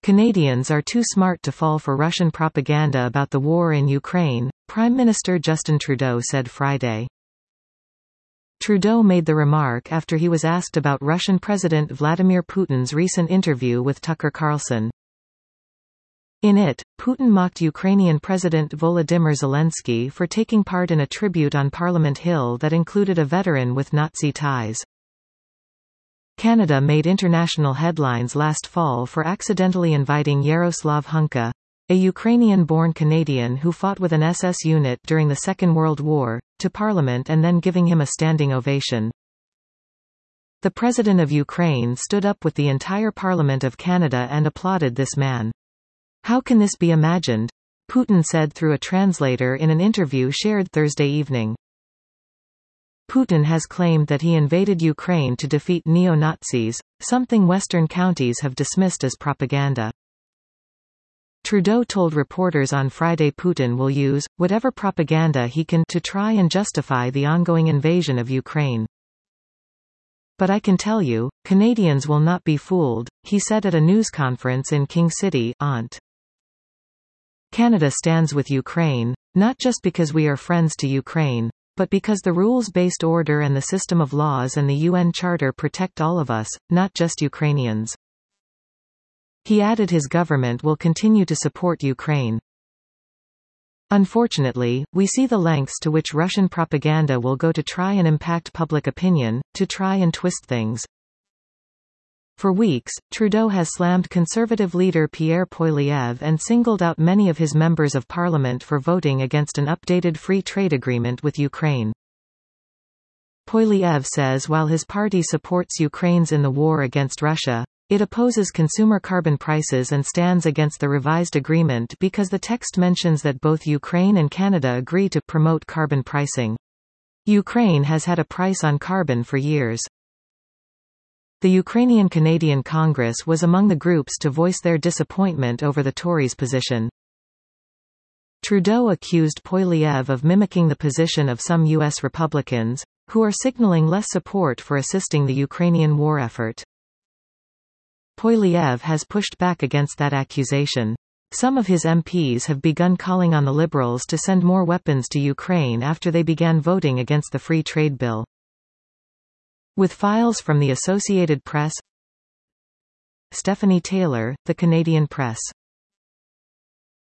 Canadians are too smart to fall for Russian propaganda about the war in Ukraine, Prime Minister Justin Trudeau said Friday. Trudeau made the remark after he was asked about Russian President Vladimir Putin's recent interview with Tucker Carlson. In it, Putin mocked Ukrainian President Volodymyr Zelensky for taking part in a tribute on Parliament Hill that included a veteran with Nazi ties. Canada made international headlines last fall for accidentally inviting Yaroslav Hunka, a Ukrainian-born Canadian who fought with an SS unit during the Second World War, to Parliament and then giving him a standing ovation. The President of Ukraine stood up with the entire Parliament of Canada and applauded this man. "How can this be imagined?" Putin said through a translator in an interview shared Thursday evening. Putin has claimed that he invaded Ukraine to defeat neo-Nazis, something Western counties have dismissed as propaganda. Trudeau told reporters on Friday Putin will use whatever propaganda he can to try and justify the ongoing invasion of Ukraine. "But I can tell you, Canadians will not be fooled," he said at a news conference in King City, Ont. Canada stands with Ukraine, not just because we are friends to Ukraine, but because the rules-based order and the system of laws and the UN Charter protect all of us, not just Ukrainians. He added his government will continue to support Ukraine. Unfortunately, we see the lengths to which Russian propaganda will go to try and impact public opinion, to try and twist things. For weeks, Trudeau has slammed Conservative leader Pierre Poilievre and singled out many of his members of parliament for voting against an updated free trade agreement with Ukraine. Poilievre says while his party supports Ukraine's in the war against Russia, it opposes consumer carbon prices and stands against the revised agreement because the text mentions that both Ukraine and Canada agree to promote carbon pricing. Ukraine has had a price on carbon for years. The Ukrainian-Canadian Congress was among the groups to voice their disappointment over the Tories' position. Trudeau accused Poilievre of mimicking the position of some U.S. Republicans, who are signaling less support for assisting the Ukrainian war effort. Poilievre has pushed back against that accusation. Some of his MPs have begun calling on the Liberals to send more weapons to Ukraine after they began voting against the free trade bill. With files from the Associated Press, Stephanie Taylor, The Canadian Press.